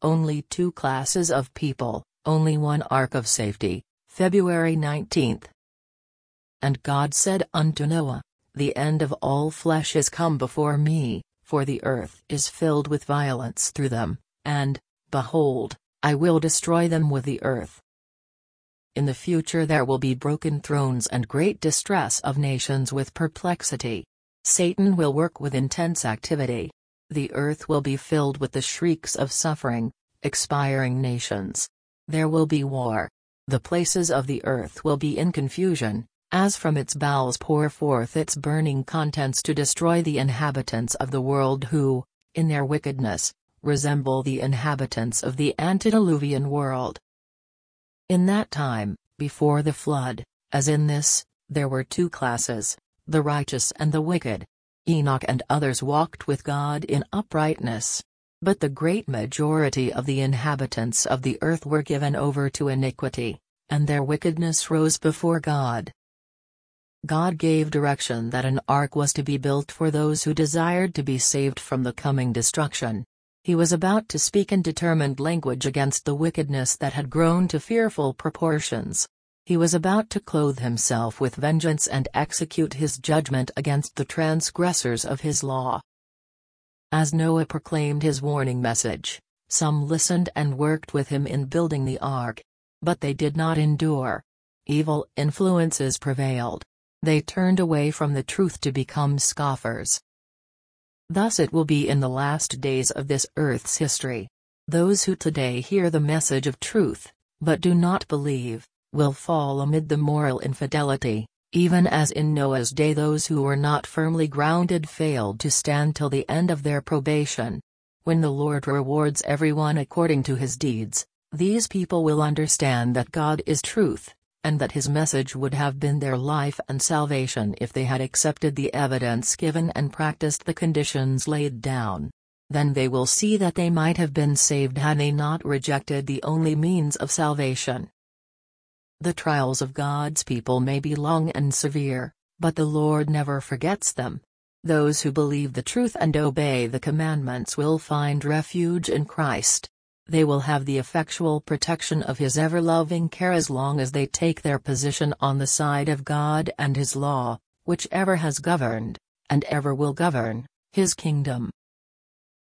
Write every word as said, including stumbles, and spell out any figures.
only two classes of people, only one ark of safety. February nineteenth. And God said unto Noah, The end of all flesh is come before me, for the earth is filled with violence through them, and, behold, I will destroy them with the earth. In the future there will be broken thrones and great distress of nations with perplexity. Satan will work with intense activity. The earth will be filled with the shrieks of suffering, expiring nations. There will be war. The places of the earth will be in confusion, as from its bowels pour forth its burning contents to destroy the inhabitants of the world who, in their wickedness, resemble the inhabitants of the antediluvian world. In that time, before the flood, as in this, there were two classes, the righteous and the wicked. Enoch and others walked with God in uprightness. But the great majority of the inhabitants of the earth were given over to iniquity, and their wickedness rose before God. God gave direction that an ark was to be built for those who desired to be saved from the coming destruction. He was about to speak in determined language against the wickedness that had grown to fearful proportions. He was about to clothe himself with vengeance and execute his judgment against the transgressors of his law. As Noah proclaimed his warning message, some listened and worked with him in building the ark. But they did not endure. Evil influences prevailed. They turned away from the truth to become scoffers. Thus it will be in the last days of this earth's history. Those who today hear the message of truth, but do not believe, will fall amid the moral infidelity, even as in Noah's day those who were not firmly grounded failed to stand till the end of their probation. When the Lord rewards everyone according to his deeds, these people will understand that God is truth, and that his message would have been their life and salvation if they had accepted the evidence given and practiced the conditions laid down. Then they will see that they might have been saved had they not rejected the only means of salvation. The trials of God's people may be long and severe, but the Lord never forgets them. Those who believe the truth and obey the commandments will find refuge in Christ. They will have the effectual protection of his ever-loving care as long as they take their position on the side of God and his law, which ever has governed, and ever will govern, his kingdom.